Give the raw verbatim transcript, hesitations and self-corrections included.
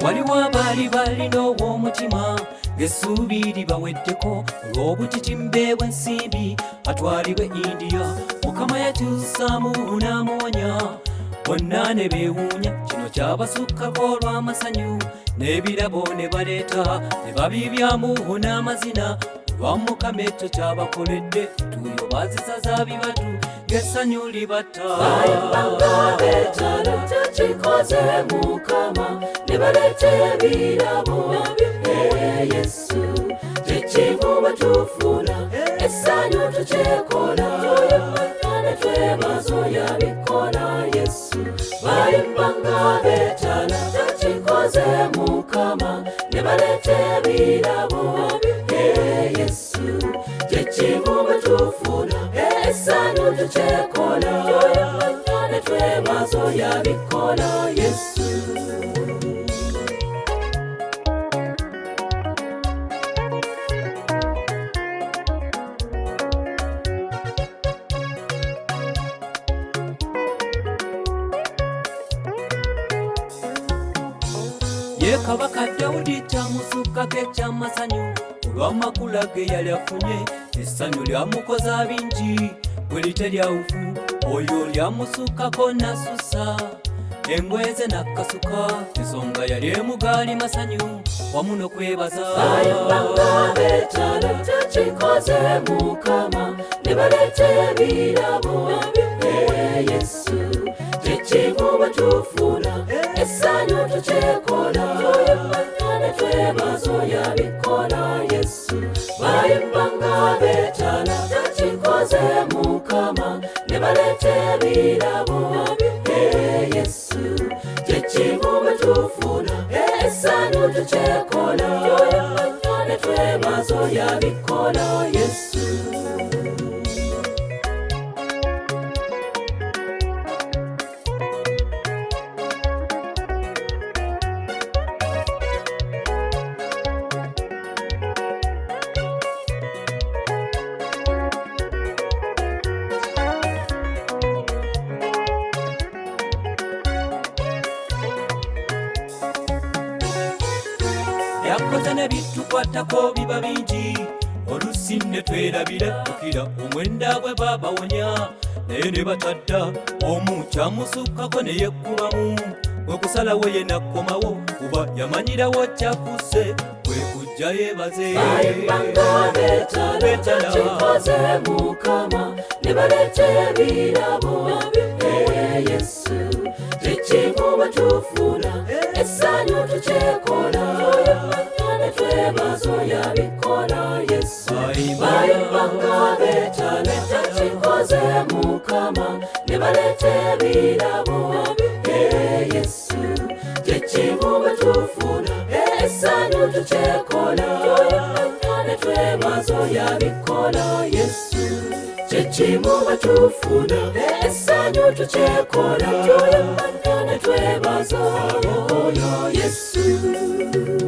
waliwo abaali balina ow'omutima ng'essuubi baweddeko olw'obutitimbe bw'ensimbi atwalibwe India. Mukama yakyusaamu n'amuwonya, bonna ne beewuunya. Kino kyabasukkako olw'amasanyu n'ebirabo ne baleeta ne babibyamu n'amazina. Olwa Mukama ekyo kyabakoledde, tuyo bazisaza bibatu ng'essanyu libatta. Bayimbanga beetalo kikoze Mukama ne baleeta ebirabo. Ee Yesu kyekimu batufuna, essanyu tukyekola, ne twebaza oyo abikola. Yesu bayimbanga beetalo kikoze Mukama ne baleeta ebirabo. Ee Yesu kyekimu batufuna, essanyu tukyekola, ne twebaza oyo abikola. Yesu ye Kabaka Dawudi kyamusukkako eky'amasanyu olw'amakula ge yali afunye. Essanyu lyamukoza bingi bwe literyawufu, oyo lyamusukkako nasusa engoye ze nakasuka, ensonga yali emugaali masanyu wamu n'okwebaza. bayimbanga beetalo kikoze Mukama ne baleeta ebirabo. Ee Yesu kyekimu batufuna, essanyu tukyekola, ne twebaza oyo abikola. Yesu bayimbanga beetalo kikoze Mukama ne baleeta ebirabo. Ee Yesu kyekimu batufuna, essanyu tukyekola, ne twebaza oyo abikola. Yesu yakoze ne bitukwatako biba bingi, oluusi ne twerabira kukira omwenda gwe babawonya. Naye ne batadda omu kyamusukkako ne yekkubamu, bwe kusalawo ye nakkomawo kuba yamanyirawo kyakuse kwe kujja yeebaze. bayimbanga beetalo kikoze Mukama ne baleeta ebirabo. Ee Yesu kyekimu batufuna, essanyu tukyekola, ne twebaza oyo abikola. Yesu bayimbanga beetalo kikoze Mukama ne baleeta ebirabo. Ee Yesu kyekimu batufuna, essanyu tukyekola, ne twebaza oyo abikola. Yesu kyekimu batufuna, essanyu tukyekola, ne twebaza oyo. Yesu